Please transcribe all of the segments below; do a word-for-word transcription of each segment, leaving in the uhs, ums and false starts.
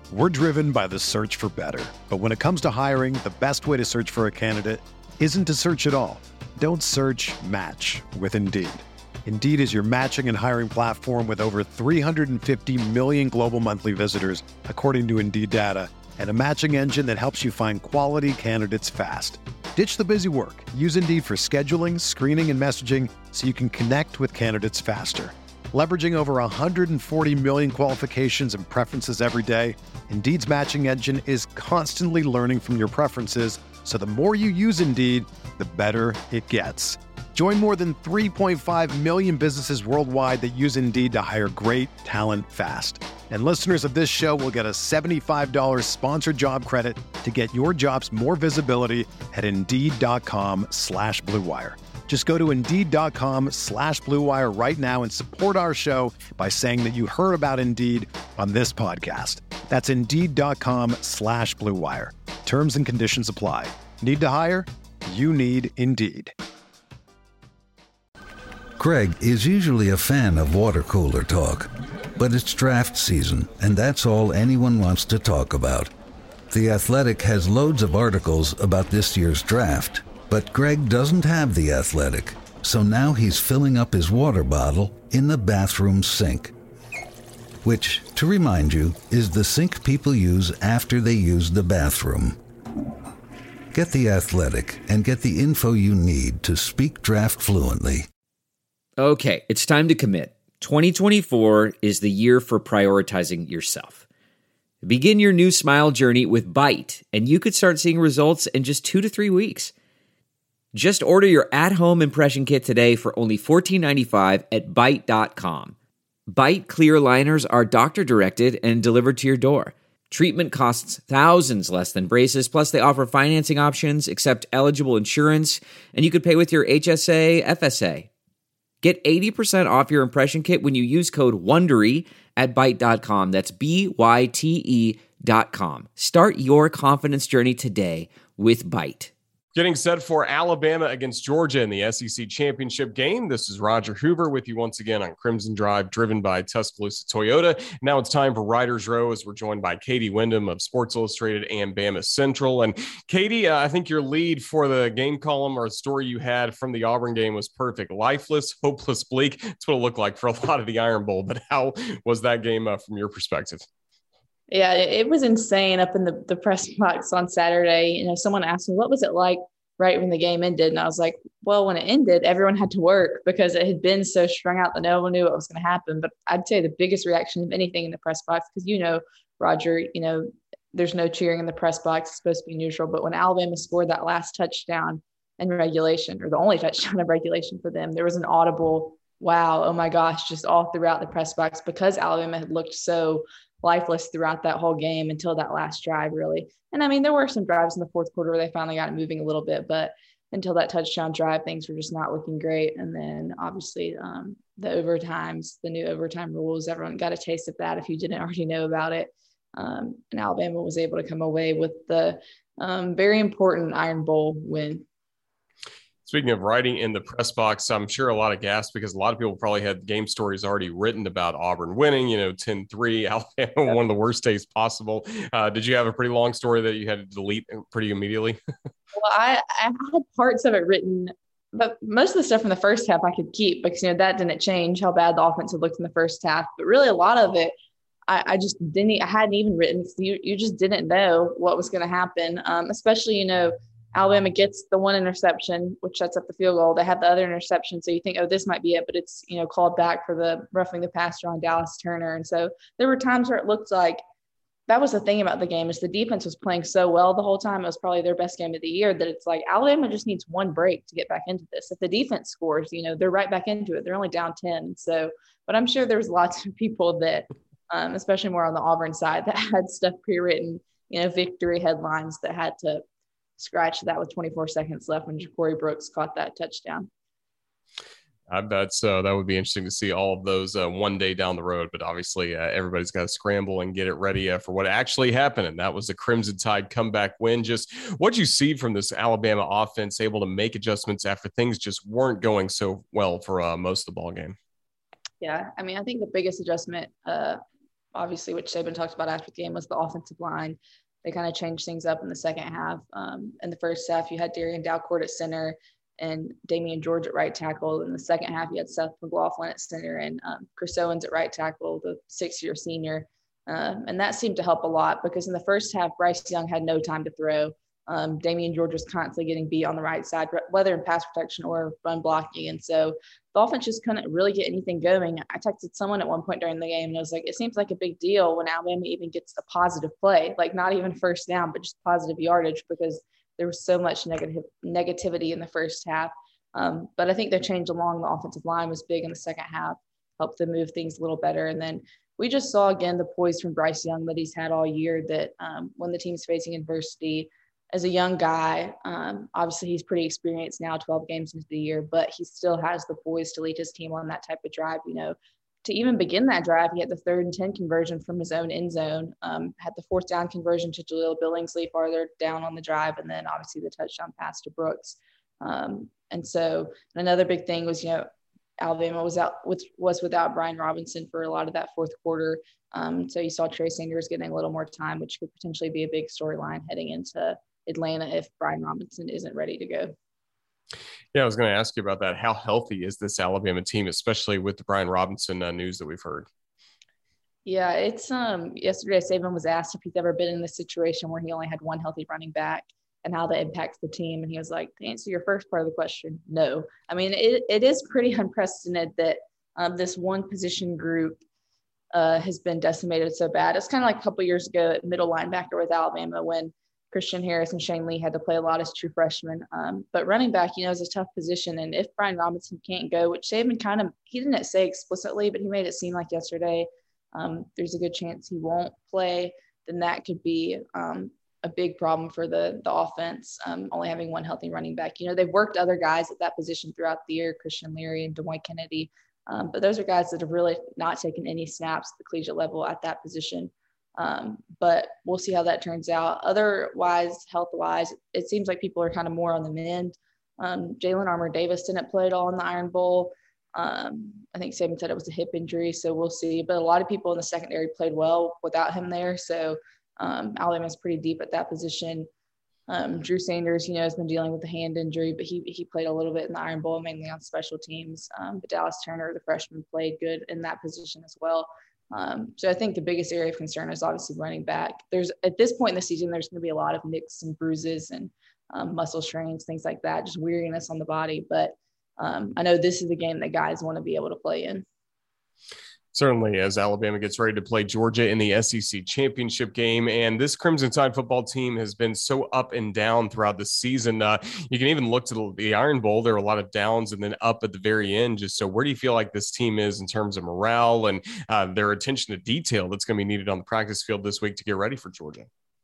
We're driven by the search for better. But when it comes to hiring, the best way to search for a candidate isn't to search at all. Don't search, match with Indeed. Indeed is your matching and hiring platform with over three hundred fifty million global monthly visitors, according to Indeed data, and a matching engine that helps you find quality candidates fast. Ditch the busy work. Use Indeed for scheduling, screening, and messaging so you can connect with candidates faster. Leveraging over one hundred forty million qualifications and preferences every day, Indeed's matching engine is constantly learning from your preferences, so the more you use Indeed, the better it gets. Join more than three point five million businesses worldwide that use Indeed to hire great talent fast. And listeners of this show will get a seventy-five dollars sponsored job credit to get your jobs more visibility at Indeed.com slash Blue Wire. Just go to Indeed.com slash Blue Wire right now and support our show by saying that you heard about Indeed on this podcast. That's Indeed.com slash Blue Wire. Terms and conditions apply. Need to hire? You need Indeed. Greg is usually a fan of water cooler talk, but it's draft season, and that's all anyone wants to talk about. The Athletic has loads of articles about this year's draft, but Greg doesn't have The Athletic, so now he's filling up his water bottle in the bathroom sink, which, to remind you, is the sink people use after they use the bathroom. Get The Athletic and get the info you need to speak draft fluently. Okay, it's time to commit. twenty twenty-four is the year for prioritizing yourself. Begin your new smile journey with Byte, and you could start seeing results in just two to three weeks. Just order your at-home impression kit today for only fourteen ninety-five at Byte dot com. Byte clear liners are doctor-directed and delivered to your door. Treatment costs thousands less than braces, plus they offer financing options, accept eligible insurance, and you could pay with your H S A, F S A. Get eighty percent off your impression kit when you use code WONDERY at Byte dot com. That's B Y T E dot com. Start your confidence journey today with Byte. Getting set for Alabama against Georgia in the S E C championship game. This is Roger Hoover with you once again on Crimson Drive, driven by Tuscaloosa Toyota. Now it's time for Writers Row as we're joined by Katie Wyndham of Sports Illustrated and Bama Central. And Katie, uh, I think your lead for the game column or story you had from the Auburn game was perfect. Lifeless, hopeless, bleak. That's what it looked like for a lot of the Iron Bowl. But how was that game uh, from your perspective? Yeah, it was insane up in the, the press box on Saturday. You know, someone asked me, what was it like right when the game ended? And I was like, well, when it ended, everyone had to work because it had been so strung out that no one knew what was going to happen. But I'd say the biggest reaction of anything in the press box, because, you know, Roger, you know, there's no cheering in the press box. It's supposed to be neutral. But when Alabama scored that last touchdown in regulation, or the only touchdown of regulation for them, there was an audible, wow, oh my gosh, just all throughout the press box, because Alabama had looked so lifeless throughout that whole game until that last drive, really. And I mean, there were some drives in the fourth quarter where they finally got it moving a little bit, but until that touchdown drive, things were just not looking great. And then obviously um, the overtimes, the new overtime rules, everyone got a taste of that if you didn't already know about it. Um, and Alabama was able to come away with the um, very important Iron Bowl win. Speaking of writing in the press box, I'm sure a lot of gas because a lot of people probably had game stories already written about Auburn winning, you know, ten three, Alabama, one of the worst days possible. Uh, did you have a pretty long story that you had to delete pretty immediately? Well, I, I had parts of it written, but most of the stuff in the first half I could keep because, you know, that didn't change how bad the offense had looked in the first half. But really a lot of it, I, I just didn't, I hadn't even written because you, you just didn't know what was going to happen, um, especially, you know, Alabama gets the one interception, which sets up the field goal. They have the other interception. So you think, oh, this might be it, but it's, you know, called back for the roughing the passer on Dallas Turner. And so there were times where it looked like that was the thing about the game is the defense was playing so well the whole time. It was probably their best game of the year that it's like Alabama just needs one break to get back into this. If the defense scores, you know, they're right back into it. They're only down ten. So, but I'm sure there's lots of people that, um, especially more on the Auburn side, that had stuff pre-written, you know, victory headlines that had to scratch that with twenty-four seconds left when Ja'Cory Brooks caught that touchdown. I bet so. That would be interesting to see all of those uh, one day down the road. But obviously, uh, everybody's got to scramble and get it ready uh, for what actually happened. And that was the Crimson Tide comeback win. Just what you see from this Alabama offense, able to make adjustments after things just weren't going so well for uh, most of the ball game. Yeah, I mean, I think the biggest adjustment uh, obviously, which Saban talked about after the game, was the offensive line. They kind of changed things up in the second half. Um, in the first half, you had Darian Dalcourt at center and Damian George at right tackle. In the second half, you had Seth McLaughlin at center and um, Chris Owens at right tackle, the six-year senior. Um, and that seemed to help a lot because in the first half, Bryce Young had no time to throw. Um, Damian George was constantly getting beat on the right side, whether in pass protection or run blocking. And so the offense just couldn't really get anything going. I texted someone at one point during the game, and I was like, it seems like a big deal when Alabama even gets a positive play, like not even first down, but just positive yardage, because there was so much negative negativity in the first half. Um, but I think the change along the offensive line was big in the second half, helped them move things a little better. And then we just saw, again, the poise from Bryce Young that he's had all year, that um, when the team's facing adversity, as a young guy, um, obviously he's pretty experienced now, twelve games into the year, but he still has the poise to lead his team on that type of drive. You know, to even begin that drive, he had the third and ten conversion from his own end zone, um, had the fourth down conversion to Jaleel Billingsley farther down on the drive, and then obviously the touchdown pass to Brooks. Um, and so another big thing was, you know, Alabama was out with, was without Brian Robinson for a lot of that fourth quarter. Um, so you saw Trey Sanders getting a little more time, which could potentially be a big storyline heading into Atlanta if Brian Robinson isn't ready to go. Yeah, I was going to ask you about that. How healthy is this Alabama team, especially with the Brian Robinson uh, news that we've heard? Yeah, it's um. Yesterday, Saban was asked if he's ever been in this situation where he only had one healthy running back and how that impacts the team. And he was like, to answer your first part of the question, no. I mean, it, it is pretty unprecedented that um, this one position group uh, has been decimated so bad. It's kind of like a couple years ago at middle linebacker with Alabama when Christian Harris and Shane Lee had to play a lot as true freshmen. Um, but running back, you know, is a tough position. And if Brian Robinson can't go, which Saban kind of, he didn't say explicitly, but he made it seem like yesterday, um, there's a good chance he won't play, then that could be um, a big problem for the, the offense, um, only having one healthy running back. You know, they've worked other guys at that position throughout the year, Christian Leary and DeMoy Kennedy. Um, but those are guys that have really not taken any snaps at the collegiate level at that position. Um, but we'll see how that turns out. Otherwise, health-wise, it seems like people are kind of more on the mend. Um, Jalen Armour-Davis didn't play at all in the Iron Bowl. Um, I think Saban said it was a hip injury, so we'll see. But a lot of people in the secondary played well without him there. So um, Alabama's pretty deep at that position. Um, Drew Sanders, you know, has been dealing with a hand injury, but he he played a little bit in the Iron Bowl, mainly on special teams. Um, but Dallas Turner, the freshman, played good in that position as well. Um, so I think the biggest area of concern is obviously running back. There's at this point in the season, there's going to be a lot of nicks and bruises and um, muscle strains, things like that, just weariness on the body. But um, I know this is the game that guys want to be able to play in. Certainly, as Alabama gets ready to play Georgia in the S E C championship game. And this Crimson Tide football team has been so up and down throughout the season. Uh, you can even look to the Iron Bowl. There are a lot of downs and then up at the very end. Just so where do you feel like this team is in terms of morale and uh, their attention to detail that's going to be needed on the practice field this week to get ready for Georgia?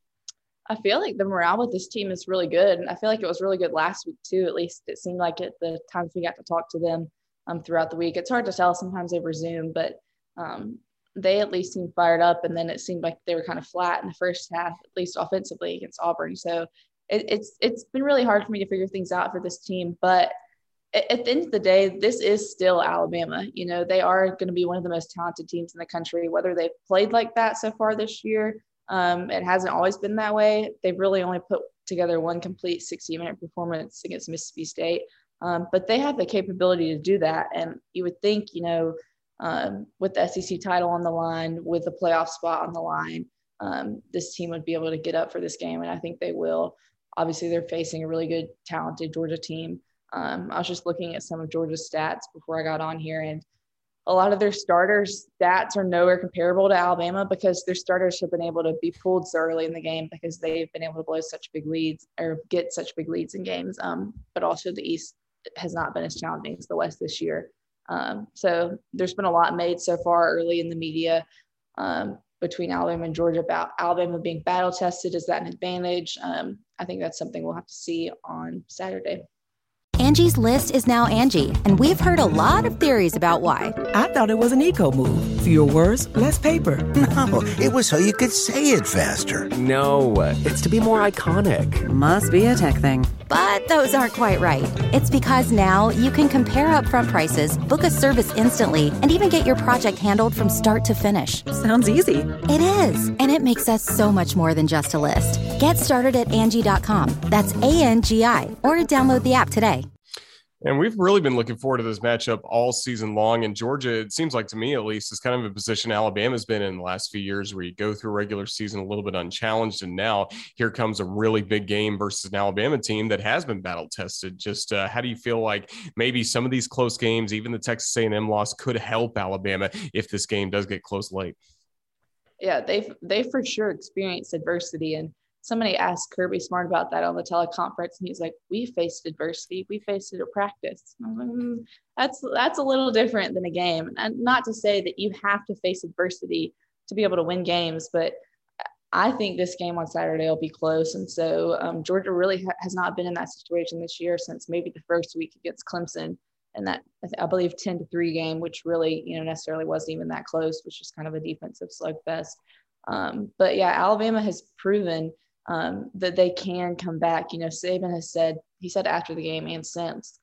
I feel like the morale with this team is really good. And I feel like it was really good last week too. At least it seemed like it the times we got to talk to them um, throughout the week. It's hard to tell sometimes over Zoom, but Um, they at least seemed fired up, and then it seemed like they were kind of flat in the first half, at least offensively against Auburn. So it, it's it's been really hard for me to figure things out for this team. But at, at the end of the day, this is still Alabama. You know, they are going to be one of the most talented teams in the country. Whether they've played like that so far this year, um, it hasn't always been that way. They've really only put together one complete sixty-minute performance against Mississippi State. Um, but they have the capability to do that. And you would think, you know, Um, with the S E C title on the line, with the playoff spot on the line, um, this team would be able to get up for this game, and I think they will. Obviously, they're facing a really good, talented Georgia team. Um, I was just looking at some of Georgia's stats before I got on here, and a lot of their starters' stats are nowhere comparable to Alabama because their starters have been able to be pulled so early in the game because they've been able to blow such big leads or get such big leads in games. Um, but also the East has not been as challenging as the West this year. Um, so there's been a lot made so far early in the media um, between Alabama and Georgia about Alabama being battle tested. Is that an advantage? Um, I think that's something we'll have to see on Saturday. Angie's List is now Angie, and we've heard a lot of theories about why. I thought it was an eco move. Fewer words, less paper. No, it was so you could say it faster. No, it's to be more iconic. Must be a tech thing. But those aren't quite right. It's because now you can compare upfront prices, book a service instantly, and even get your project handled from start to finish. Sounds easy. It is, and it makes us so much more than just a list. Get started at Angie dot com. That's A N G I, or download the app today. And we've really been looking forward to this matchup all season long. And Georgia, it seems like to me at least, is kind of a position Alabama's been in the last few years where you go through a regular season a little bit unchallenged. And now here comes a really big game versus an Alabama team that has been battle tested. Just uh, how do you feel like maybe some of these close games, even the Texas A and M loss, could help Alabama if this game does get close late? Yeah, they've, they for sure experienced adversity. And somebody asked Kirby Smart about that on the teleconference, and he's like, we faced adversity. We faced it at practice. I'm like, mm, that's, that's a little different than a game. And not to say that you have to face adversity to be able to win games, but I think this game on Saturday will be close. And so um, Georgia really ha- has not been in that situation this year since maybe the first week against Clemson. And that, I believe, ten to three game, which really, you know, necessarily wasn't even that close, which is kind of a defensive slugfest. Um, but yeah, Alabama has proven um, that they can come back. You know, Saban has said, he said after the game and since,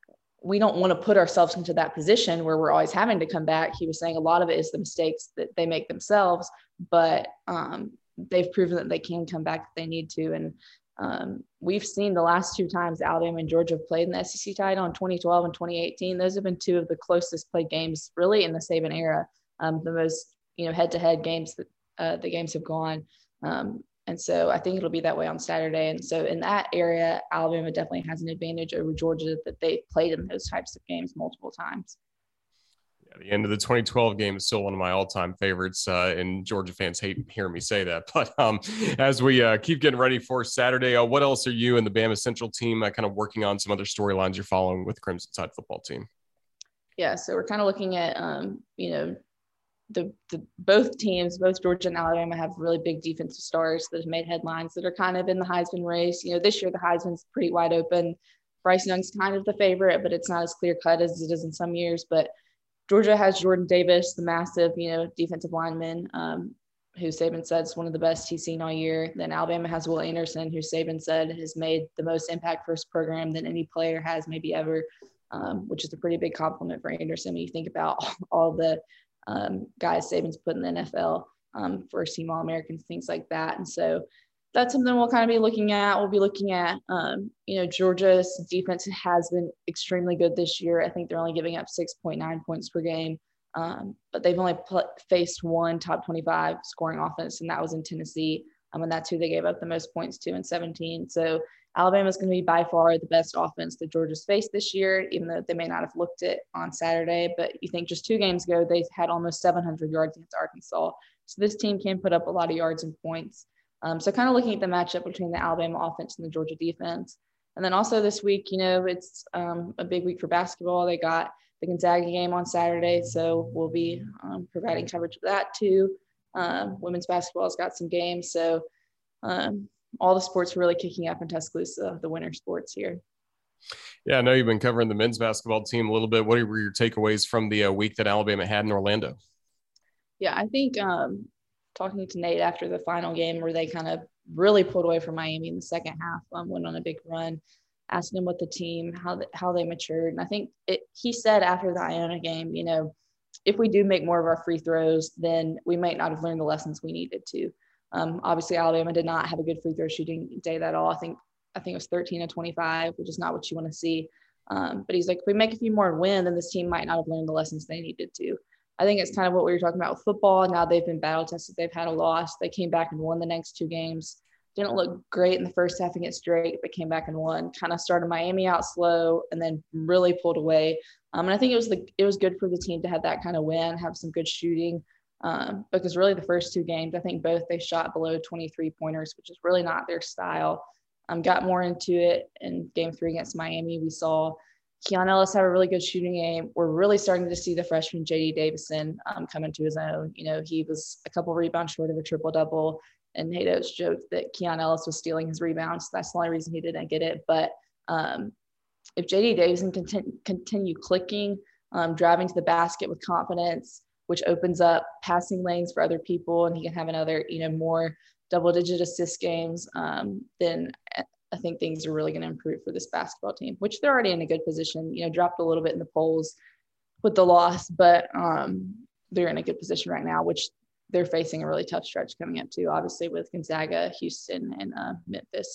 we don't want to put ourselves into that position where we're always having to come back. He was saying a lot of it is the mistakes that they make themselves, but um, they've proven that they can come back if they need to. And um, we've seen the last two times Alabama and Georgia have played in the S E C title in twenty twelve and twenty eighteen. Those have been two of the closest played games really in the Saban era, um, the most, you know, head-to-head games that uh, the games have gone. Um, And so I think it'll be that way on Saturday. And so in that area, Alabama definitely has an advantage over Georgia that they played in those types of games multiple times. Yeah, the end of the twenty twelve game is still one of my all-time favorites, uh, and Georgia fans hate hearing me say that. But um, as we uh, keep getting ready for Saturday, uh, what else are you and the Bama Central team uh, kind of working on, some other storylines you're following with the Crimson Tide football team? Yeah, so we're kind of looking at, um, you know, The, the both teams, both Georgia and Alabama, have really big defensive stars that have made headlines that are kind of in the Heisman race. You know, this year the Heisman's pretty wide open. Bryce Young's kind of the favorite, but it's not as clear cut as it is in some years. But Georgia has Jordan Davis, the massive, you know, defensive lineman, um, who Saban said is one of the best he's seen all year. Then Alabama has Will Anderson, who Saban said has made the most impact for his program than any player has maybe ever, um, which is a pretty big compliment for Anderson when you think about all the um, guys Saban's put in the N F L, um, first team All-Americans, things like that. And so that's something we'll kind of be looking at. We'll be looking at, um, you know, Georgia's defense has been extremely good this year. I think they're only giving up six point nine points per game, um, but they've only pl- faced one top twenty-five scoring offense, and that was in Tennessee. Um, and that's who they gave up the most points to in seventeen. So Alabama's going to be by far the best offense that Georgia's faced this year, even though they may not have looked it on Saturday. But you think just two games ago, they had almost seven hundred yards against Arkansas. So this team can put up a lot of yards and points. Um, so kind of looking at the matchup between the Alabama offense and the Georgia defense. And then also this week, you know, it's um, a big week for basketball. They got the Gonzaga game on Saturday, so we'll be um, providing coverage of that too. Um, women's basketball has got some games. So um, all the sports are really kicking up in Tuscaloosa, the winter sports here. Yeah, I know you've been covering the men's basketball team a little bit. What were your takeaways from the uh, week that Alabama had in Orlando? Yeah, I think um, talking to Nate after the final game where they kind of really pulled away from Miami in the second half, um, went on a big run, asking him what the team, how the, how they matured. And I think it, he said after the Iona game, you know, if we do make more of our free throws, then we might not have learned the lessons we needed to. Um, obviously, Alabama did not have a good free throw shooting day at all. I think I think it was thirteen to twenty-five, which is not what you want to see. Um, but he's like, if we make a few more and win, then this team might not have learned the lessons they needed to. I think it's kind of what we were talking about with football. Now they've been battle tested. They've had a loss. They came back and won the next two games. Didn't look great in the first half against Drake, but came back and won. Kind of started Miami out slow and then really pulled away. Um, and I think it was the it was good for the team to have that kind of win, have some good shooting. Um, because really the first two games, I think both they shot below twenty-three pointers, which is really not their style. Um, got more into it in game three against Miami. We saw Keon Ellis have a really good shooting game. We're really starting to see the freshman J D Davison um, come into his own. You know, he was a couple rebounds short of a triple-double, and Nate Oates joked that Keon Ellis was stealing his rebounds. So that's the only reason he didn't get it. But um, if J D Davison can continue, continue clicking, um, driving to the basket with confidence, which opens up passing lanes for other people, and he can have another, you know, more double-digit assist games, um, then I think things are really going to improve for this basketball team, which they're already in a good position. You know, dropped a little bit in the polls with the loss, but um, they're in a good position right now, which they're facing a really tough stretch coming up too, obviously with Gonzaga, Houston, and uh, Memphis.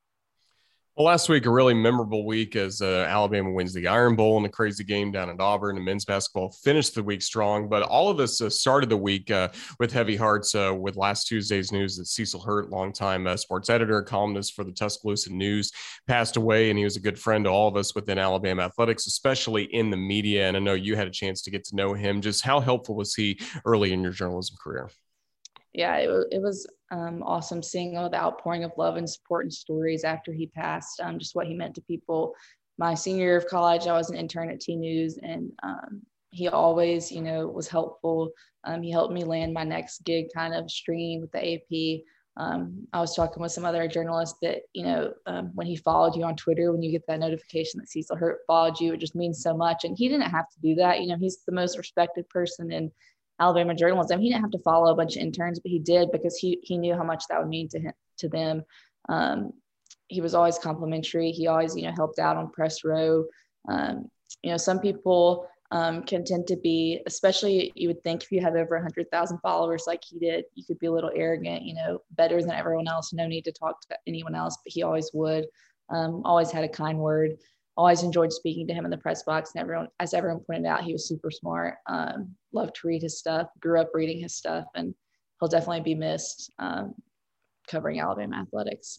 Well, last week, a really memorable week as uh, Alabama wins the Iron Bowl in a crazy game down at Auburn, and men's basketball finished the week strong. But all of us uh, started the week uh, with heavy hearts uh, with last Tuesday's news that Cecil Hurt, longtime uh, sports editor, columnist for the Tuscaloosa News, passed away. And he was a good friend to all of us within Alabama athletics, especially in the media. And I know you had a chance to get to know him. Just how helpful was he early in your journalism career? Yeah, it, it was um, awesome seeing all the outpouring of love and support and stories after he passed, um, just what he meant to people. My senior year of college, I was an intern at T News, and um, he always, you know, was helpful. Um, he helped me land my next gig kind of stream with the A P. Um, I was talking with some other journalists that, you know, um, when he followed you on Twitter, when you get that notification that Cecil Hurt followed you, it just means so much. And he didn't have to do that. You know, he's the most respected person in Alabama journalism. He didn't have to follow a bunch of interns, but he did because he he knew how much that would mean to him, to them. Um, he was always complimentary. He always, you know, helped out on press row. Um, you know, some people um, can tend to be, especially you would think if you have over one hundred thousand followers like he did, you could be a little arrogant, you know, better than everyone else, no need to talk to anyone else, but he always would. Um, always had a kind word. Always enjoyed speaking to him in the press box. And everyone, as everyone pointed out, he was super smart. Um, loved to read his stuff, grew up reading his stuff, and he'll definitely be missed um, covering Alabama athletics.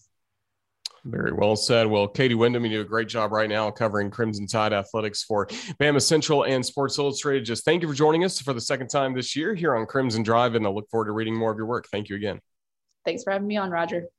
Very well said. Well, Katie Wyndham, you do a great job right now covering Crimson Tide athletics for Bama Central and Sports Illustrated. Just thank you for joining us for the second time this year here on Crimson Drive, and I look forward to reading more of your work. Thank you again. Thanks for having me on, Roger.